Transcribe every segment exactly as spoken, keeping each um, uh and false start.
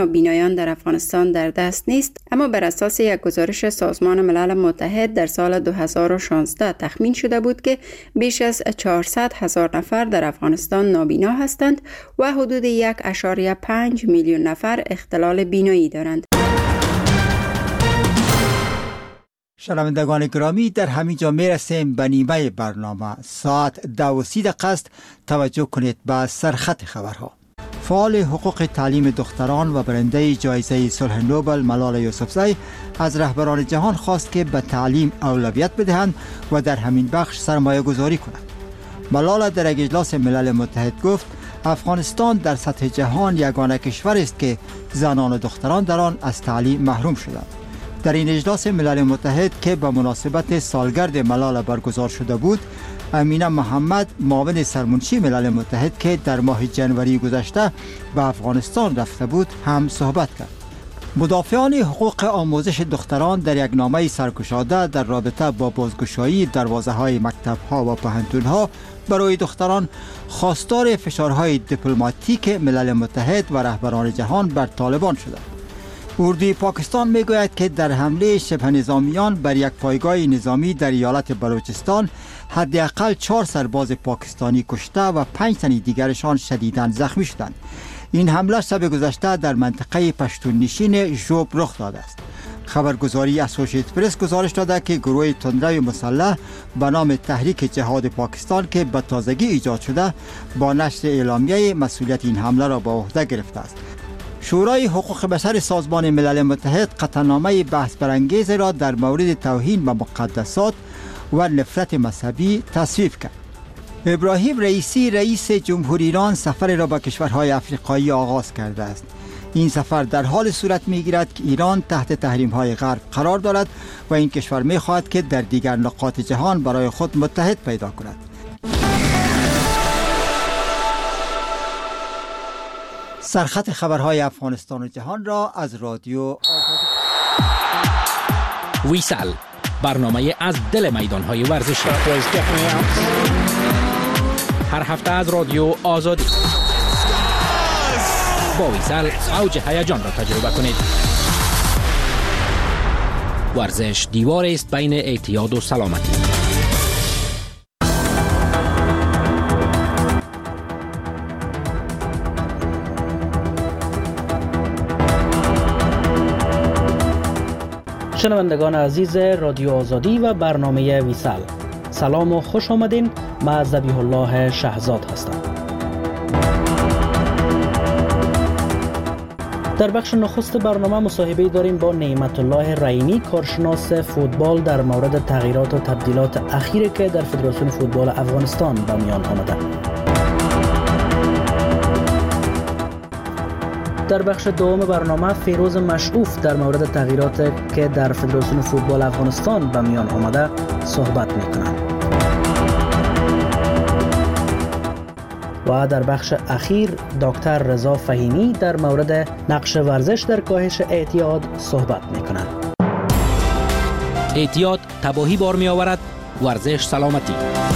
بینایان در افغانستان در دست نیست، اما بر اساس یک گزارش سازمان ملل متحد در سال دو هزار و شانزده تخمین شده بود که بیش از چهارصد هزار نفر در افغانستان نابینا هستند و حدود یک اشاریه پنج میلیون نفر اختلال بینایی دارند. شنوندگان گرامی، در همین جا می رسیم به نیمه برنامه. ساعت دو و سی دقیقه است. توجه کنید به سرخط خبرها. فعال حقوق تعلیم دختران و برنده جایزه صلح نوبل ملال یوسفزی از رهبران جهان خواست که به تعلیم اولویت بدهند و در همین بخش سرمایه گذاری کنند. ملال در یک اجلاس ملل متحد گفت افغانستان در سطح جهان یگانه کشور است که زنان و دختران در آن از تعلیم محروم شدند. در این اجلاس ملل متحد که به مناسبت سالگرد ملال برگزار شده بود، امینه محمد، معاون سرمنشی ملل متحد که در ماه جنوری گذشته به افغانستان رفته بود، هم صحبت کرد. مدافعان حقوق آموزش دختران در یک نامه سرگشاده در رابطه با بازگشایی دروازه‌های مکتب‌ها و پوهنتون‌ها برای دختران خواستار فشارهای دیپلماتیک ملل متحد و رهبران جهان بر طالبان شدند. اردوی پاکستان میگوید که در حمله شبه نظامیان بر یک پایگاه نظامی در ایالت بلوچستان حداقل چهار سرباز پاکستانی کشته و پنج تن دیگرشان شدیداً زخمی شدند. این حمله شب گذشته در منطقه پشتون نشین ژوب رخ داده است. خبرگزاری اسوسییتد پرس گزارش داده که گروه تندرو مسلح به نام تحریک جهاد پاکستان که به تازگی ایجاد شده با نشر اعلامیه مسئولیت این حمله را به عهده گرفته است. شورای حقوق بشر سازمان ملل متحد قطعنامه بحث برانگیز را در مورد توهین به مقدسات و نفرت مذهبی تصویب کرد. ابراهیم رئیسی رئیس جمهوری ایران سفر را به کشورهای افریقایی آغاز کرده است. این سفر در حال صورت می‌گیرد که ایران تحت تحریم‌های غرب قرار دارد و این کشور می‌خواهد که در دیگر نقاط جهان برای خود متحد پیدا کند. سرخط خبرهای افغانستان و جهان را از رادیو آزادی. ویسال، برنامه از دل میدانهای ورزشی، هر هفته از رادیو آزادی. با ویسال اوج هیجان را تجربه کنید. ورزش دیوار است بین اعتیاد و سلامتی. شنوندگان عزیز رادیو آزادی و برنامه ویسال، سلام و خوش آمدین. من ذبیح الله شهزاد هستم. در بخش نخست برنامه مصاحبه داریم با نعمت الله رحیمی، کارشناس فوتبال، در مورد تغییرات و تبدیلات اخیری که در فدراسیون فوتبال افغانستان به میان آمده. در بخش دوم برنامه فیروز مشعوف در مورد تغییراتی که در فدراسیون فوتبال افغانستان به میان آمده صحبت می‌کنند. و در بخش اخیر دکتر رضا فهیمی در مورد نقش ورزش در کاهش اعتیاد صحبت می‌کنند. اعتیاد تباهی بار می‌آورد، ورزش سلامتی.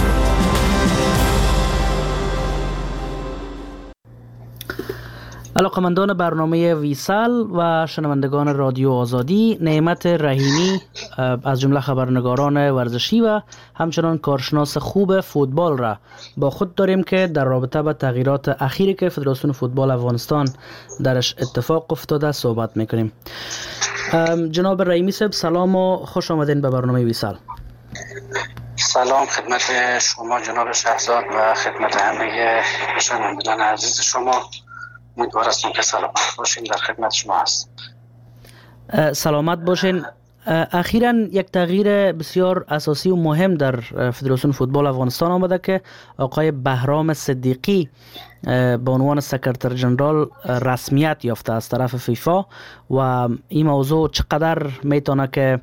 علاقمندان برنامه ویسال و شنوندگان رادیو آزادی، نعمت رحیمی از جمله خبرنگاران ورزشی و همچنان کارشناس خوب فوتبال را با خود داریم که در رابطه با تغییرات اخیری که فدراسیون فوتبال افغانستان درش اتفاق افتاده صحبت میکنیم. جناب رحیمی صاحب، سلام و خوش آمدین به برنامه ویسال. سلام خدمت شما جناب شهزاد و خدمت همه شنوندگان عزیز شما. امیدوار هستم که سلامت باشین. در خدمت شما هست. سلامت باشین. اخیراً یک تغییر بسیار اساسی و مهم در فدراسیون فوتبال افغانستان آمده که آقای بهرام صدیقی به عنوان سکرتر جنرال رسمیت یافته از طرف فیفا و این موضوع چقدر میتونه که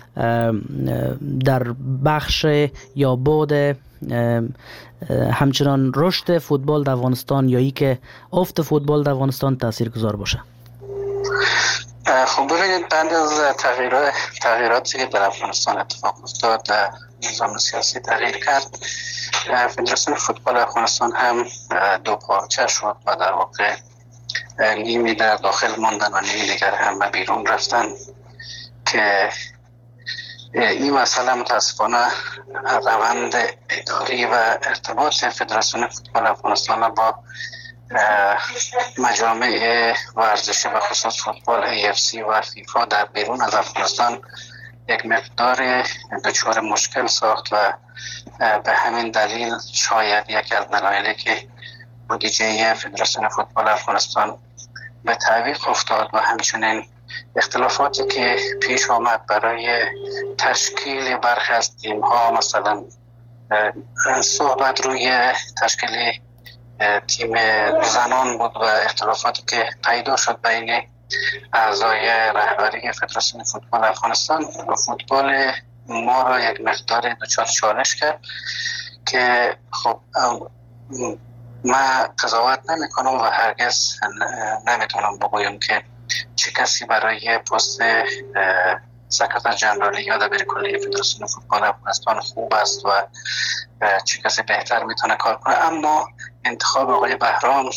در بخش یا بعد همچنان رشد فوتبال در افغانستان یا ای که افت فوتبال در افغانستان تاثیرگذار باشه؟ خب ببینید، بعد از تغییرات تغییراتی که در افغانستان اتفاق افتاد، نظام سیاسی تغییر کرد، فدراسیون فوتبال افغانستان هم دو پارچه شد و در واقع نیمی در داخل ماندن و نیمی دیگر هم به بیرون رفتن که این مسئله متاسفانه روند اداری و ارتباط فدراسیون فوتبال افغانستان با مجامع ورزشی و خصوص فوتبال ای اف سی و فیفا در بیرون از افغانستان یک مقدار دچار مشکل ساخت و به همین دلیل شاید یک از دلایلی که بودجه فدراسیون فوتبال افغانستان به تعویق افتاد و همچنین اختلافاتی که پیش آمد برای تشکیل برخی از تیم ها، مثلا صحبت روی تشکیل تیم زنان بود و اختلافاتی که پیدا شد بین اعضای رهبری فدراسیون فوتبال افغانستان و فوتبال ما را یک مقدار دچار چالش کرد که خب من قضاوت نمی کنم و هرگز نمیتونم بگویم که چه کسی برای پست سکرتر جنرالی یا دبیر کلی فدراسیون فوتبال افغانستان خوب است و چه کسی بهتر میتونه کار کنه، اما انتخاب آقای بهرام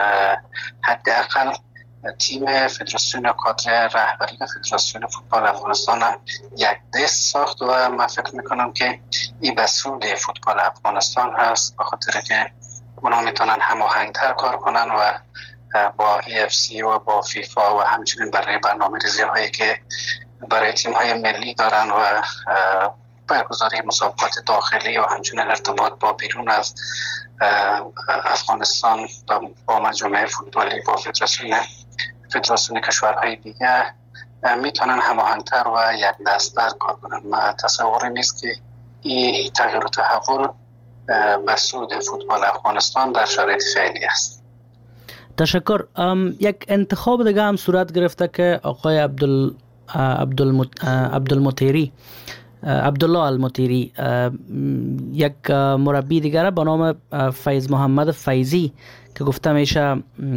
حداقل تیم فدراسیون یا کادر رهبری فدراسیون فوتبال افغانستان یک دست ساخت و من فکر میکنم که این به سود فوتبال افغانستان هست، به خاطر که اونا میتونن هماهنگتر کار کنن و با ای اف سی و با فیفا و همچنین برای برنامه‌ریزی هایی که برای تیم های ملی دارن و برگزاری مسابقات داخلی و همچنین ارتباط با بیرون از افغانستان با مجامع فوتبالی با فدراسیون فدراسیون کشورهای دیگه میتونن هماهنگتر و یک دست‌تر کار کنن. من تصوری نیست که این تغییر و تحول به سود فوتبال افغانستان در شرایط فعلی است. تشکر. یک انتخاب دیگه هم صورت گرفته که آقای عبدال عبدالمطیری عبدالله المطیری یک مربی دیگر به نام فیض محمد فیضی که گفته میشه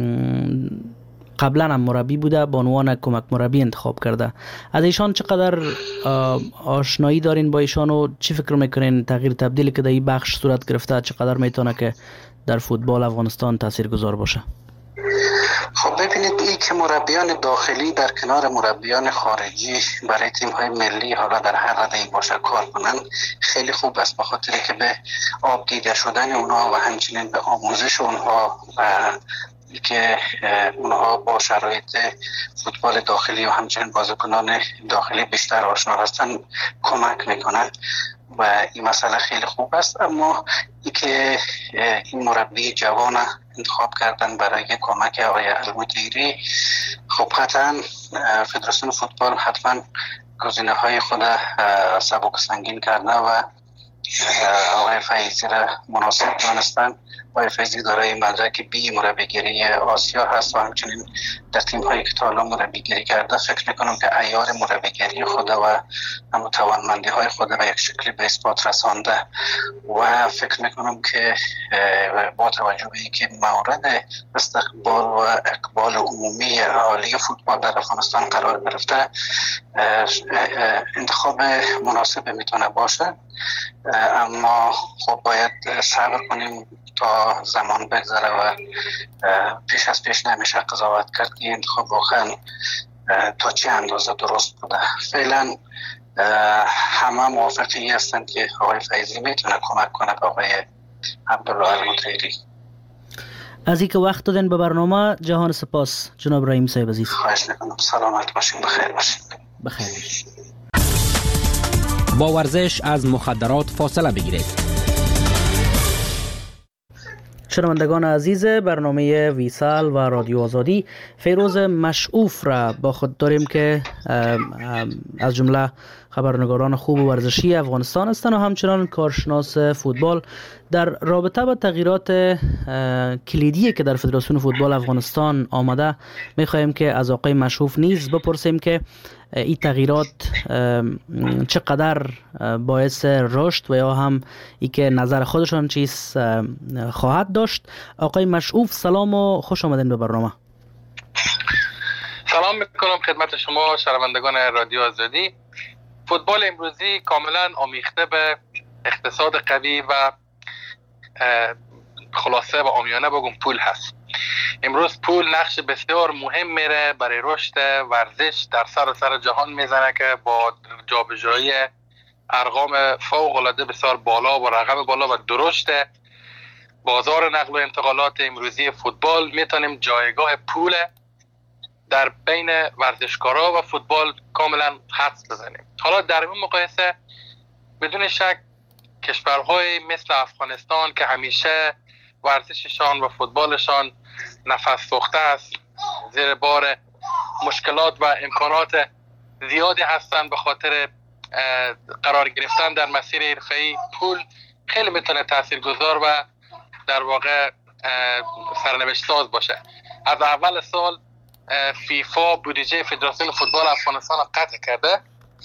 قبلا هم مربی بوده به عنوان کمک مربی انتخاب کرده. از ایشان چقدر آشنایی دارین با ایشان و چی فکر میکنین تغییر تبدیلی که در این بخش صورت گرفته چقدر میتونه که در فوتبال افغانستان تاثیرگذار باشه؟ خب ببینید، این که مربیان داخلی در کنار مربیان خارجی برای تیم های ملی حالا در هر رده باشه کار کنن خیلی خوب است، به خاطر که به آب دیده شدن اونها و همچنین به آموزش اونها که اونها با شرایط فوتبال داخلی و همچنین بازیکنان داخلی بیشتر آشنا هستن کمک میکنن و این مسئله خیلی خوب است. اما ای که این مربی جوان انتخاب کردن برای کمک آقای المطیری، خب قطعا فدراسیون فوتبال حتما گزینه های خود سبک سنگین کرده و آقای فیضی را مناسب دانستن. آقای فیضی دارای مدرک بی مربیگری آسیا هست و همچنین در تیم هایی که تا حالا مربیگری کرده فکر میکنم که عیار مربیگری خود و توانمندی های خود و یک شکلی به اثبات رسانده و فکر میکنم که با توجه به اینکه مورد استقبال و اقبال عمومی عالی فوتبال در افغانستان قرار گرفته انتخاب مناسب میتونه باشه. اما خب باید صبر کنیم تا زمان بگذره و پیش از پیش نمیشه قضاوت کرد که انتخاب واقعا تا چه اندازه درست بوده. فعلا همه موافقی هستند که آقای فیضی میتونه کمک کنه به آقای عبدالله المطیری. از اینکه وقت دادن به برنامه جهان سپاس جناب رحیم صاحب عزیز. خواهش میکنم. سلامت باشین، بخیر باشین. بخیر باشین. با ورزش از مخدرات فاصله بگیرید. شنوندگان عزیز برنامه ویسال و رادیو آزادی، فیروز مشعوف را با خود داریم که از جمله خبرنگاران خوب و ورزشی افغانستان هستند و همچنان کارشناس فوتبال. در رابطه با تغییرات کلیدی که در فدراسیون فوتبال افغانستان آمده می‌خواهیم که از آقای مشعوف نیز بپرسیم که این تغییرات چقدر باعث رشد و یا هم ای که نظر خودشان چیز خواهد داشت. آقای مشعوف سلام و خوش آمدین به برنامه. سلام میکنم خدمت شما شنوندگان رادیو آزادی. فوتبال امروزی کاملا آمیخته به اقتصاد قوی و خلاصه و عامیانه بگم پول هست. امروز پول نقش بسیار مهم میره برای رشد ورزش در سراسر جهان میزنه که با جابجایی ارقام فوق العاده بسیار بالا و رقم بالا و درشت بازار نقل و انتقالات امروزی فوتبال میتونیم جایگاه پول در بین ورزشکارا و فوتبال کاملا حدس بزنیم. حالا در این مقایسه بدون شک کشورهای مثل افغانستان که همیشه ورزششان و فوتبالشان نفس سوخته است، زیر بار مشکلات و امکانات زیادی هستند، به خاطر قرار گرفتن در مسیر حرفه‌ای پول خیلی میتونه تاثیرگذار و در واقع سرنوشت ساز باشه. از اول سال فیفا بودجه فدراسیون فوتبال افغانستان قطع کرده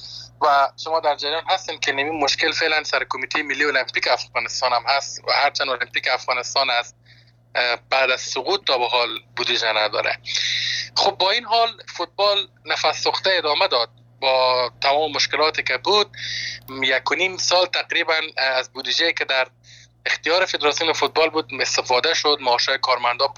و شما در جریان هستین که نمی مشکل فعلا سر کمیته ملی المپیک افغانستان هم هست و هرچند المپیک افغانستان از بعد از سقوط تا به حال بودجه نداره. خب با این حال فوتبال نفس سوخته ادامه داد با تمام مشکلاتی که بود. یک و نیم سال تقریبا از بودجه که در اختیار فدراسیون فوتبال بود استفاده شد، معاشای کارمندا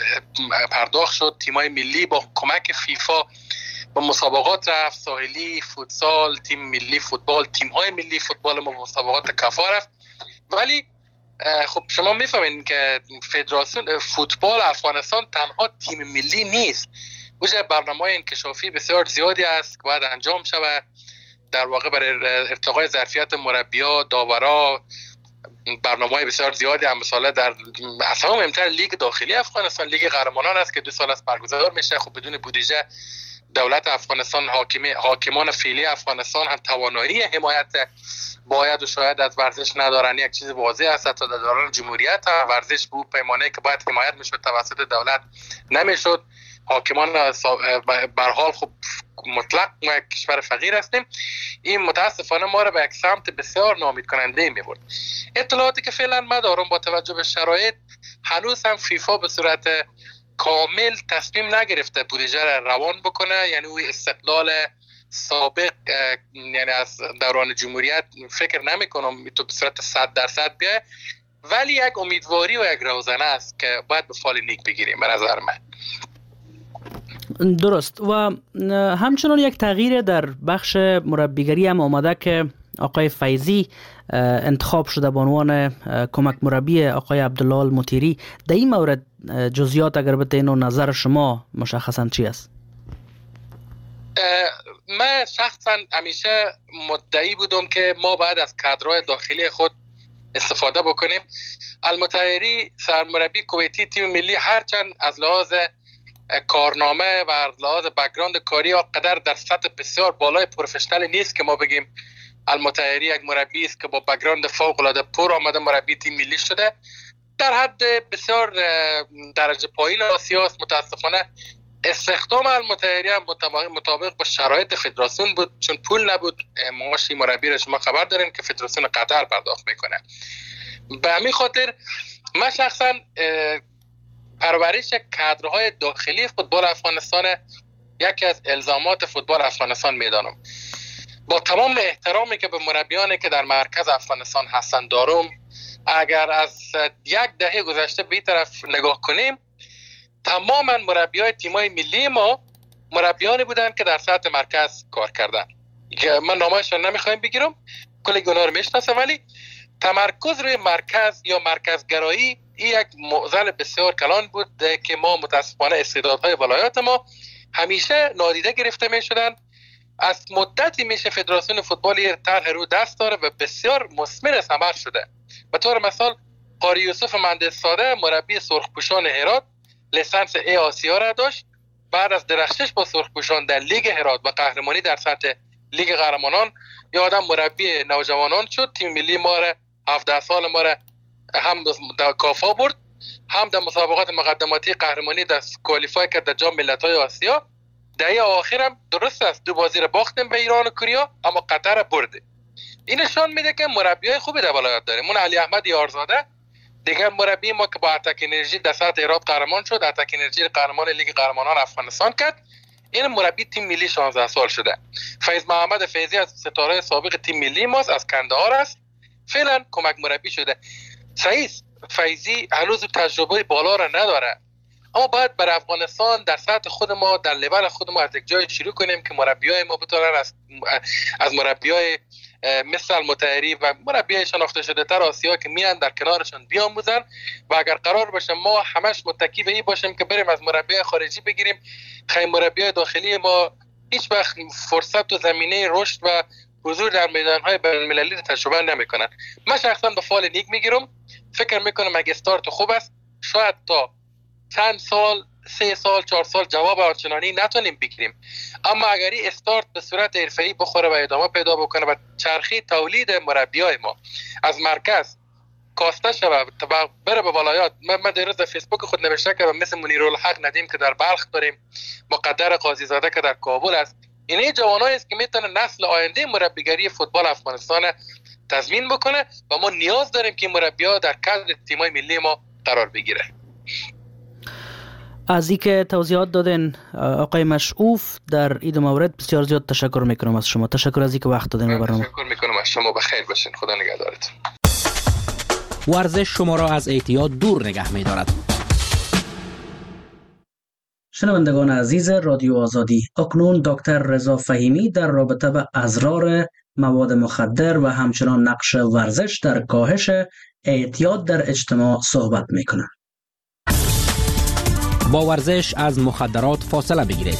پرداخت شد، تیمای ملی با کمک فیفا با مسابقات رفت، ساحلی، فوتسال، تیم ملی فوتبال، تیم‌های ملی فوتبال ما مسابقات کفا رفت. ولی خب شما میفهمین که فدراسیون فوتبال افغانستان تنها تیم ملی نیست، وجه برنامه‌های انکشافی بسیار زیادی است که باید انجام شود در واقع برای ارتقای ظرفیت مربی‌ها، داورا، برنامه‌های بسیار زیادی هم مثلا در اصلا مهمتر لیگ داخلی افغانستان لیگ قهرمانان است که دو سال است برگزار میشه. خب بدون بودجه دولت افغانستان حاکم حاکمان فعلی افغانستان هم توانایی حمایت باید و شاید از ورزش ندارن. یک چیز واضح است تا در دوران جمهوریت هم ورزش بود پیمانه که باید حمایت میشد توسط دولت نمیشد. حاکمان به هر حال خب مطلق ما یک کشور فقیر هستیم. این متاسفانه ما را به یک سمت بسیار ناامید کننده میبرد. اطلاعاتی که فعلا ما دارم با توجه به شرایط هنوز هم فیفا به صورت کامل تصمیم نگرفته بودجه را روان بکنه، یعنی او استقلال سابق یعنی از دوران جمهوریت فکر نمی کنم تو به صورت صد درصد بیه، ولی یک امیدواری و یک روزنه است که باید به فال نیک بگیریم به نظر من. درست. و همچنان یک تغییر در بخش مربیگری هم آمده که آقای فیضی انتخاب شده به عنوان کمک مربی آقای عبدالله المطیری. در این مورد جزئیات اگر بتین و نظر شما مشخصا چی است؟ من شخصا همیشه مدعی بودم که ما باید از کادرهای داخلی خود استفاده بکنیم. المطیری سرمربی کویتی تیم ملی هرچند از لحاظ کارنامه و از لحاظ بک‌گراند کاری قدر در سطح بسیار بالای پروفشنال نیست که ما بگیم المطیری یک مربی است که با بک‌گراند فوق العاده پر آمده مربی تیم ملی شده. در حد بسیار درجه پایین آسیا است. متاسفانه استخدام المطیری هم مطابق با شرایط فدراسیون بود، چون پول نبود. معاش مربی را شما خبر دارین که فدراسیون قطر پرداخت میکنه. به همین خاطر من شخصا پرورش کادرهای داخلی فوتبال افغانستان یکی از الزامات فوتبال افغانستان میدانم. با تمام احترامی که به مربیانی که در مرکز افغانستان هستند دارم، اگر از یک دهه گذشته به این طرف نگاه کنیم تماما مربیای تیمای ملی ما مربیانی بودند که در سطح مرکز کار کردن. من نامه‌شون نمیخوایم بگیرم، کل گناه رو میشناسم، ولی تمرکز روی مرکز یا مرکزگرایی این یک معضل بسیار کلان بود که ما متاسفانه استعدادهای ولایات ما همیشه نادیده گرفته می شدن. از مدتی میشه فدراسیون فوتبال یه طرح رو دست داره و بسیار مثمر ثمر شده. به طور مثال قاری یوسف مهندس ساده مربی سرخپوشان هرات لیسانس ای آسیا را داشت، بعد از درخشش با سرخپوشان در لیگ هرات و قهرمانی در سطح لیگ قهرمانان یا آدم مربی نوجوانان شد. تیم ملی ما را هفده سال ما را هم در کافا برد، هم در مسابقات مقدماتی قهرمانی در کوالیفای کرد در جام ملت‌های آسیا. دهه آخر هم درست است دو بازی را باختیم به ایران و کوریا، اما قطر را برده. این نشان میده که مربیای خوبی در ولایت داریم. اون علی احمد یارزاده دیگه مربی ما که با اتک انرژی در سطح هرات قهرمان شد، اتک انرژی قهرمان لیگ قهرمانان افغانستان کرد. این مربی تیم ملی شانزده سال شده. فیض محمد فیضی از ستاره سابق تیم ملی ماست، از کندهار است، فعلا کمک مربی شده. سعید فیضی هنوز تجربه بالا را نداره، اما باید بر افغانستان در سطح خود ما، در لول خود ما از یک جای شروع کنیم که مربیای ما بتونن از از مربیای مثل المطهری و مربیای شناخته شده تر آسیا که میان در کنارشان بیاموزن و اگر قرار باشه ما همش متکی به این باشیم که بریم از مربیای خارجی بگیریم، خیلی مربیای داخلی ما هیچ وقت فرصت و زمینه رشد و حضور در میدانهای بین‌المللی تجربه نمیکنن. من شخصا به فال نیک میگیرم، فکر میکنم اگه استارت خوب است شاید تا چند سال، سه سال، چهار سال جواب آنچنانی نتونیم بگیریم، اما اگر این استارت به صورت حرفه‌ای بخوره و ادامه پیدا بکنه و چرخی تولید مربیای ما از مرکز کاسته شود و بره به ولایات. من, من دیروز در فیسبوک خود نوشته کردم مثل منیرالحق ندیم که در بلخ داریم، مقدر قاضی زاده که در کابل است. این جوانایی است که میتونه نسل آینده مربیگری فوتبال افغانستان تضمین بکنه و ما نیاز داریم که مربی‌ها در کادر تیم‌های ملی ما قرار بگیره. از اینکه توضیحات دادین آقای مشعوف در این مورد بسیار زیاد تشکر میکنم از شما. تشکر از اینکه وقت دادین به برنامه. تشکر میکنم از شما. بخیر باشین. خدا نگهدارتون. ورزش شما را از اعتیاد دور نگه می‌دارد. شنوندگان عزیز رادیو آزادی، اکنون دکتر رضا فهیمی در رابطه با اضرار مواد مخدر و همچنان نقش ورزش در کاهش اعتیاد در اجتماع صحبت میکنند. با ورزش از مخدرات فاصله بگیرید.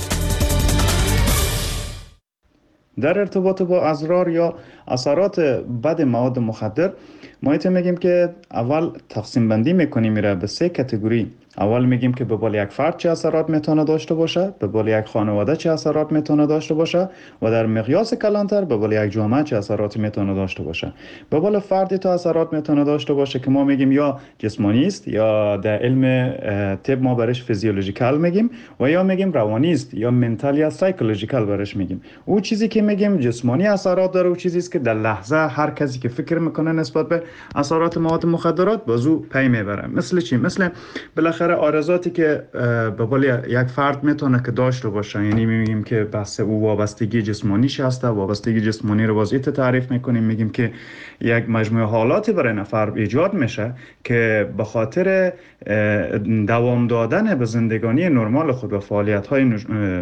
در ارتباط با اضرار یا اثرات بد مواد مخدر ما ایت میگیم که اول تقسیم بندی میکنیم میره به سه کاتگوری. اول میگیم که به بال یک فرد چه اثرات میتونه داشته باشه، به بال یک خانواده چه اثرات میتونه داشته باشه و در مقیاس کلانتر به بال یک جامعه چه اثراتی میتونه داشته باشه. به بال فردی تو اثرات میتونه داشته باشه که ما میگیم یا جسمانی است یا در علم طب ما برش فیزیولوژیکال میگیم و یا میگیم روانی است یا منتال یا سایکولوژیکال برش میگیم. او چیزی که میگیم جسمانی اثرات داره او چیزی است که در لحظه هر کسی که فکر میکنه نسبت به اثرات مواد مخدرات بازو پی میبره. مثل چی؟ مثل بالاخره آرزاتی که به قول یک فرد میتونه که داشته باشه، یعنی میگیم که بس او وابستگی جسمانیش هسته. وابستگی جسمانی رو وضعیت تعریف میکنیم، میگیم که یک مجموعه حالاتی برای نفر ایجاد میشه که به خاطر دوام دادن به زندگانی نرمال خود و فعالیت های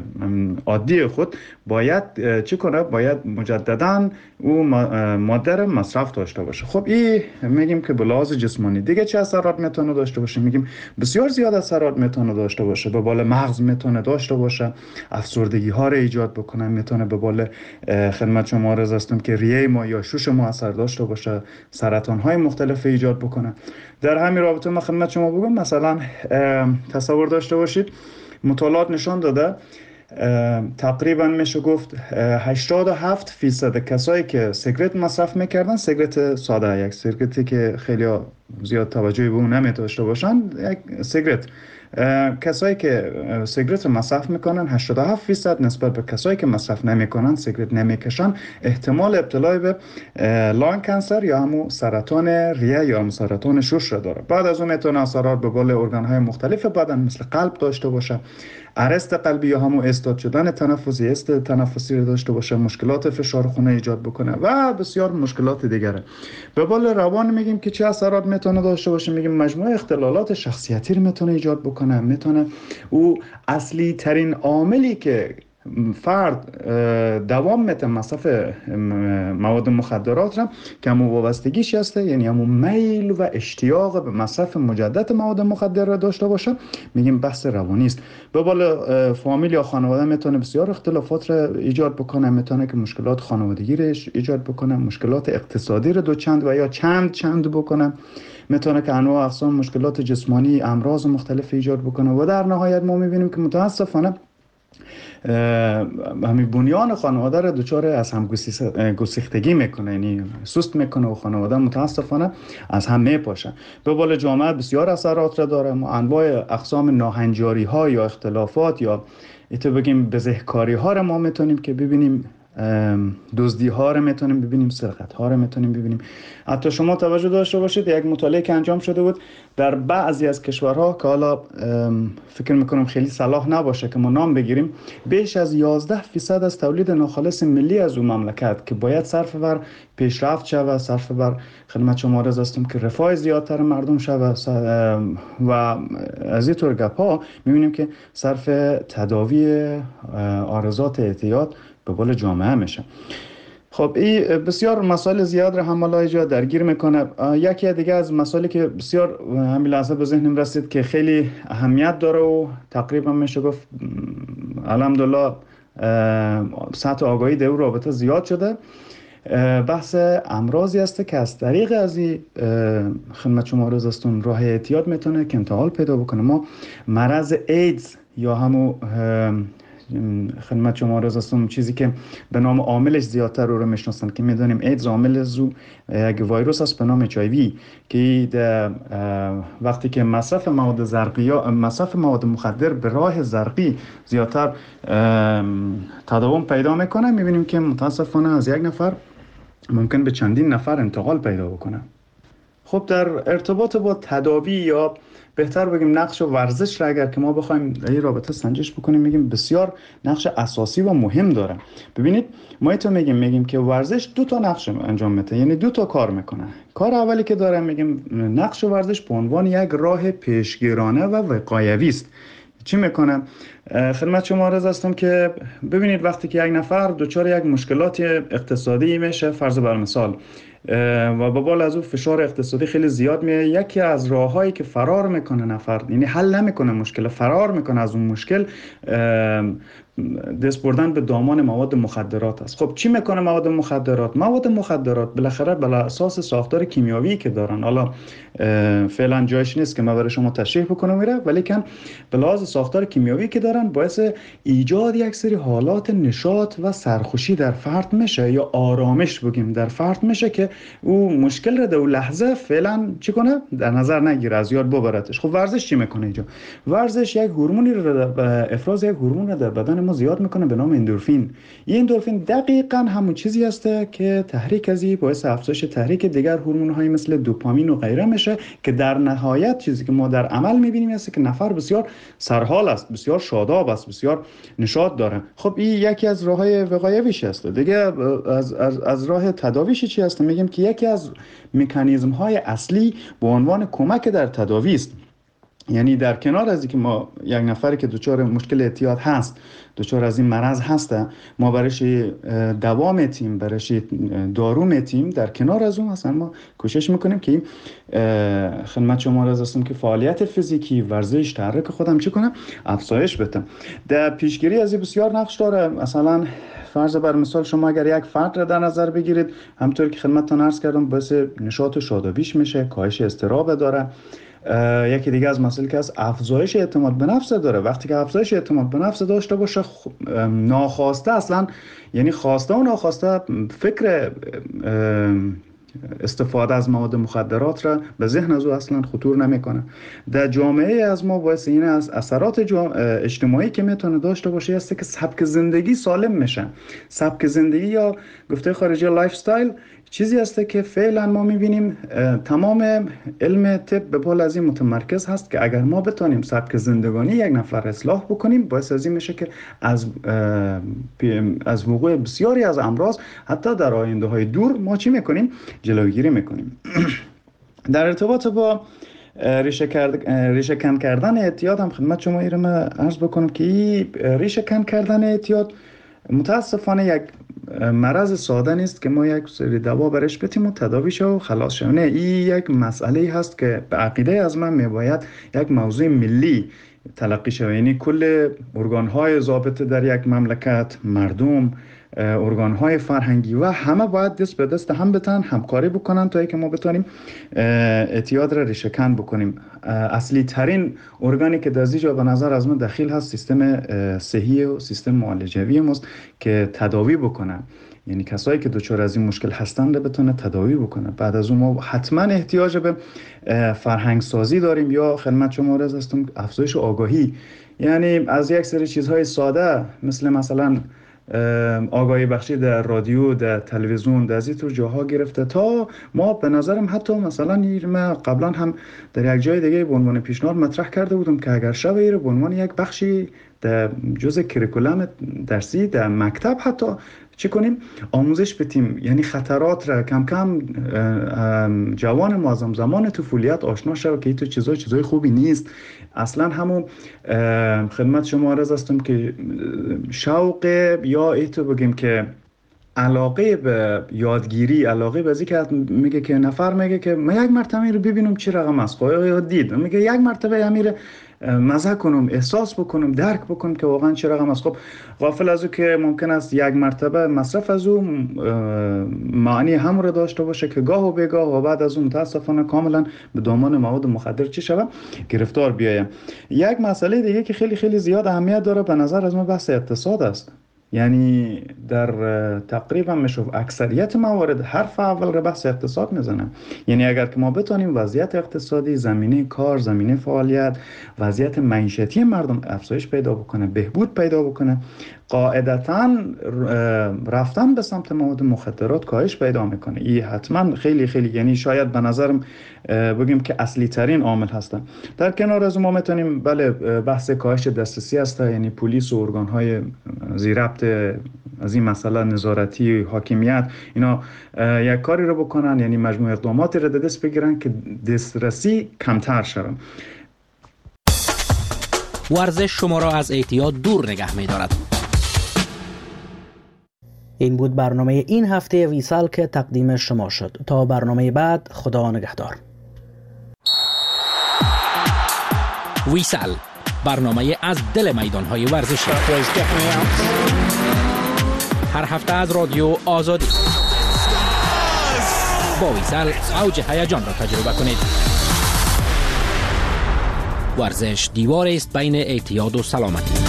عادی خود باید چی کنه؟ باید مجددا او ماده رو مصرف داشته باشه. خب این میگیم که به لحاظ جسمانی. دیگه چه اثرات میتونه داشته باشه؟ میگیم بسیار زیاد اثرات میتونه داشته باشه. به بال مغز میتونه داشته باشه، افسردگی ها رو ایجاد بکنه، میتونه به بال خدمت شما عرض هستم که ریه ما یا شوش ما اثر داشته باشه، سرطان های مختلف ایجاد بکنه. در همین رابطه ما خدمت شما بگم مثلا تصور داشته باشید مطالعات نشان داده تقریبا میشه گفت هشتاد و هفت فیصد کسایی که سیگرت مصرف میکردن، سیگرت ساده، یک سیگرتی که خیلی زیاد توجهی به اون نمیداشته باشن، یک سیگرت، کسایی که سیگرت مصرف میکنن هشتاد و هفت فیصد نسبت به کسایی که مصرف نمیکنن، سیگرت نمیکشن، احتمال ابتلا به لانگ کانسر یا همون سرطان ریه یا همون سرطان شش را داره. بعد از اون میتونه اثرات به بال ارگان های مختلف بدن مثل قلب داشته باشه، ارست قلبی یا همون استاد شدن تنفسی، است تنفسی رو داشته باشه، مشکلات فشار خونه ایجاد بکنه و بسیار مشکلات دیگره. به بال روان میگیم که چه اثرات میتونه داشته باشه؟ میگیم مجموعه اختلالات شخصیتی رو میتونه ایجاد بکنه. میتونه او اصلی ترین عاملی که فرد دوام میته مصرف مواد مخدرات را که همون وابستگیش هسته، یعنی همون میل و اشتیاق به مصرف مجدد مواد مخدر را داشته باشه، میگیم بحث روانی است. به بال فامیل یا خانواده میتونه بسیار اختلافات را ایجاد بکنه، میتونه که مشکلات خانوادگی را ایجاد بکنه، مشکلات اقتصادی را دو چند و یا چند چند بکنه، میتونه که انواع اقسام مشکلات جسمانی، امراض مختلف ایجاد بکنه و در نهایت ما میبینیم که متاسفانه همین بنیان خانواده را دچار از هم گسیختگی میکنه، یعنی سست میکنه و خانواده متاسفانه از هم میپاشه. به بال جامعه بسیار اثرات را داره. ما انواع اقسام ناهنجاری ها یا اختلافات یا ایتو بگیم بزهکاری ها را ما میتونیم که ببینیم دزدی ها رو میتونیم ببینیم، سرقت ها رو میتونیم ببینیم. حتی شما توجه داشته باشید یک مطالعه که انجام شده بود در بعضی از کشورها که حالا فکر میکنم خیلی صلاح نباشه که ما نام بگیریم، بیش از یازده فیصد از تولید ناخالص ملی از اون مملکت که باید صرف بر پیشرفت شود، صرف بر خدمت شما عرض هستم که رفاه زیادتر مردم شود و از این طور گپ ها میبینیم که صرف تداوی عارضات اعتیاد به قول جامعه میشه. خب این بسیار مسائل زیاد رو هم اینجا درگیر میکنه. یکی دیگه از مسائلی که بسیار همین لحظه به ذهنم رسید که خیلی اهمیت داره و تقریبا میشه گفت الحمدلله سطح آگاهی در رابطه زیاد شده، بحث امراضی است که از طریق از این خدمت شما عرض هستم راه اعتیاد میتونه که انتقال پیدا بکنه. ما مرض ایدز یا همون خدمت شما عرض هستم چیزی که به نام عاملش زیادتر رو میشناسن که میدونیم ایدز عامل زو یک ویروس است به نام اچ آی وی که وقتی که مصرف مواد زرقی یا مصرف مواد مخدر به راه زرقی زیادتر تداوم پیدا میکنه، میبینیم که متاسفانه از یک نفر ممکن به چندین نفر انتقال پیدا بکنه. خب در ارتباط با تداوی یا بهتر بگیم نقش ورزش را اگر که ما بخوایم در این رابطه سنجش بکنیم، میگیم بسیار نقش اساسی و مهم داره. ببینید ما ایتو میگیم میگیم که ورزش دو تا نقش انجام میده، یعنی دو تا کار میکنه. کار اولی که داره میگیم نقش ورزش به عنوان یک راه پیشگیرانه و وقایوی است. چی میکنه؟ خدمت شما عرض هستم که ببینید وقتی که یک نفر دچار یک مشکلات اقتصادی میشه، فرض بر مثال، و به بالا از اون فشار اقتصادی خیلی زیاد میه، یکی از راههایی که فرار میکنه نفر، یعنی حل نمیکنه مشکل، فرار میکنه از اون مشکل، دست بردن به دامان مواد مخدرات است. خب چی میکنه مواد مخدرات؟ مواد مخدرات بالاخره بر اساس ساختار کیمیاوی که دارن، حالا فعلا جایش نیست که من برای شما تشریح بکنم میره، ولی کن به لحاظ ساختار کیمیاوی که دارن باعث ایجاد یک سری حالات نشاط و سرخوشی در فرد میشه یا آرامش بگیم در فرد میشه که او مشکل رو در لحظه فعلا چی کنه در نظر نگیره، از یاد ببرتش. خب ورزش چی میکنه اینجا؟ ورزش یک هورمونی رو افراز یک هورمون رو در بدن ما زیاد میکنه به نام اندورفین. این اندورفین دقیقاً همون چیزی است که تحریک ازی باعث افزایش تحریک دیگر هورمون‌های مثل دوپامین و غیره میشه که در نهایت چیزی که ما در عمل میبینیم است که نفر بسیار سرحال است، بسیار شاداب است، بسیار نشاط داره. خب این یکی از راههای وقایویش است. دیگه از از, از راه تداویش چی است؟ میگیم که یکی از مکانیزم‌های اصلی به عنوان کمک در تداوی است. یعنی در کنار از اینکه ما یک نفری که دچار مشکل اعتیاد هست، دچار از این مرض هسته، ما برایش دوا میتیم، برایش دارو میتیم، در کنار از اون اصلا ما کوشش میکنیم که خدمت شما عرض هستم که فعالیت فیزیکی، ورزش، تحرک خودم چی کنم افزایش بدم. در پیشگیری از این بسیار نقش داره. مثلا فرض بر مثال شما اگر یک فرد را در نظر بگیرید، همونطور که خدمتتون عرض کردم باعث نشاط و شادابیش میشه، کاهش اضطراب داره. یکی دیگه از مسائلی که از افزایش اعتماد به نفس داره. وقتی که افزایش اعتماد به نفس داشته باشه، ناخواسته اصلا یعنی خواسته و ناخواسته فکر استفاده از مواد مخدرات را به ذهن از او اصلا خطور نمیکنه. در جامعه از ما باعث این از اثرات اجتماعی که میتونه داشته باشه است که سبک زندگی سالم میشه. سبک زندگی یا گفته خارجی لایف استایل چیزی است که فعلا ما میبینیم تمام علم طب به پول از این متمرکز هست که اگر ما بتونیم سبک زندگانی یک نفر اصلاح بکنیم، باعث از این میشه که از از وقوع بسیاری از امراض حتی در آینده های دور ما چی میکنیم؟ جلوگیری میکنیم. در ارتباط با ریشه کرد ریشه کن کردن اعتیاد هم خدمت شما ایرم عرض بکنم که ریشه کن کردن اعتیاد متاسفانه یک مرض ساده نیست که ما یک سری دوا برش بتیم و تداوی شو و خلاص شو. نه، این یک مسئله هست که به عقیده از من میباید یک موضوع ملی تلقی شود. یعنی کل ارگان‌های ضابطه در یک مملکت، مردم، ارگان‌های فرهنگی و همه باید دست به دست هم بتن، همکاری بکنن تا اینکه ما بتونیم اعتیاد را ریشه کن بکنیم. اصلی ترین ارگانی که در اینجا به نظر از من دخیل هست سیستم صحی و سیستم معالجوی ماست که تداوی بکنه. یعنی کسایی که دچار از این مشکل هستند رو بتونه تداوی بکنه. بعد از اون ما حتما احتیاج به فرهنگ سازی داریم یا خدمت شما عرض هستم افزایش آگاهی. یعنی از یک سری چیزهای ساده مثل مثلا آگاهی بخشی در رادیو، در تلویزیون، در از اینطور جاها گرفته تا ما به نظرم حتی مثلا ما قبلا هم در یک جای دیگه به عنوان پیشنهاد مطرح کرده بودم که اگر شب ایره به عنوان یک بخشی در جزء کریکولم درسی در مکتب حتی چه کنیم آموزش بدیم، یعنی خطرات را کم کم جوان معظم زمان طفولیت آشنا شود که این تو چیزای چیزای خوبی نیست. اصلا همون خدمت شما عرض هستم که شوق یا ایتو بگیم که علاقه به یادگیری، علاقه به ذکر میگه که نفر میگه که من یک مرتبه رو ببینم چی رقم است، یا دید میگه یک مرتبه امیر مزه کنم، احساس بکنم، درک بکنم که واقعا چه رقم است. خب غافل از او که ممکن است یک مرتبه مصرف از او معنی هم رو داشته باشه که گاه و بیگاه و بعد از اون متاسفانه کاملا به دامان مواد مخدر چی شود گرفتار بیایم. یک مسئله دیگه که خیلی خیلی زیاد اهمیت داره به نظر از من بحث اقتصاد است. یعنی در تقریبا میشه اکثریت موارد حرف اول رو بحث اقتصاد میزنه. یعنی اگر که ما بتونیم وضعیت اقتصادی، زمینه کار، زمینه فعالیت، وضعیت معیشتی مردم افزایش پیدا بکنه، بهبود پیدا بکنه، قاعدتاً رفتن به سمت مواد مخدرات کاهش پیدا میکنه. این حتما خیلی خیلی یعنی شاید به نظرم بگیم که اصلی ترین عامل هستن. در کنار از ما میتونیم بله بحث کاهش دسترسی هست، یعنی پلیس و ارگان های زیربط از این مسئله نظارتی حاکمیت اینا یک کاری رو بکنن، یعنی مجموع اقداماتی رو دست بگیرن که دسترسی کمتر شود. ورزش شما را از اعتیاد دور نگه می دارد. این بود برنامه این هفته ویسال که تقدیم شما شد. تا برنامه بعد خدا نگهدار. ویسال برنامه از دل میدان‌های ورزشی هر هفته از رادیو آزادی. با ویسال اوج هیجان را تجربه کنید. ورزش دیواری است بین اعتیاد و سلامتی.